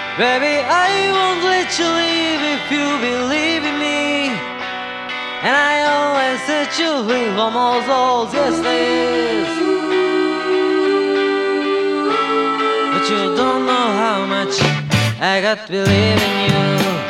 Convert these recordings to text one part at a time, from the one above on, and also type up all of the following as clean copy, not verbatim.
Baby, I won't let you leave if you believe in me. And I always set you free from all those yesterdays. But you don't know how much I got to believe in you.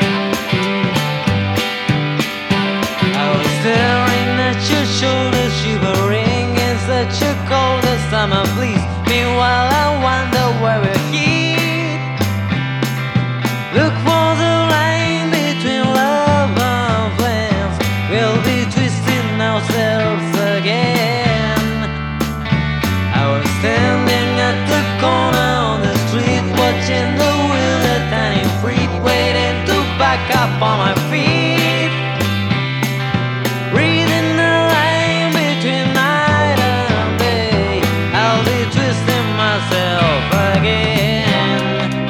I was staring at your shoulders, shivering in such a cold summer breeze. Meanwhile I wonder where we're heat. Look for the line between love and flames. We'll be twisting ourselves again. I was standing at the corner on the street, watching the wheels turning free, waiting to back up on my feet. Reading the line between night and day, I'll be twisting myself again.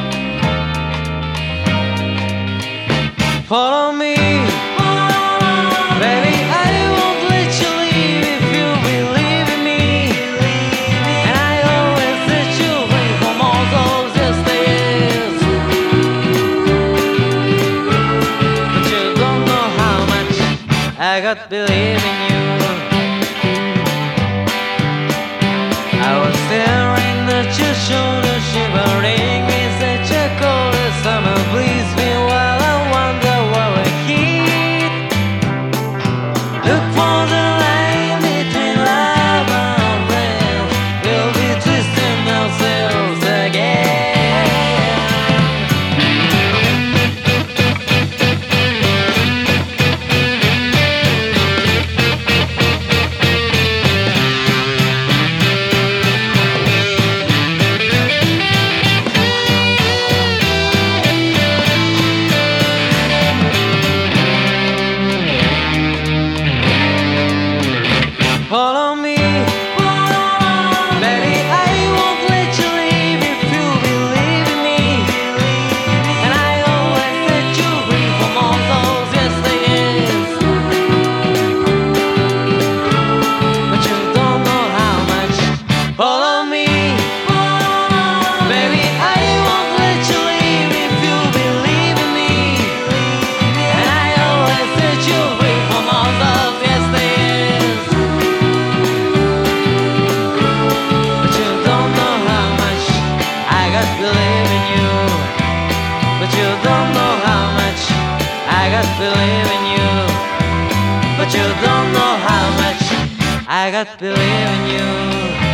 Follow me, baby, I won't let you leave if you believe in me. And I always set you free from all those yesterdays. But you don't know how much I got to believe in you. I was staring at your shoulder, shivering in such a cold summer breeze. Meanwhile I wonder where we heat. Look for the line between love and friends. We'll be twisting ourselves again. Follow me, baby, I won't let you leave if you believe in me. And I always set you free from all those yesterdays. But you don't know how much. Follow me, baby, I won't let you leave if you believe in me. And I always set you free from all those yesterdays. But you don't know how much I got to believe in you. But you don't know how much I got to believe in you. But you don't know how much I got to believe in you.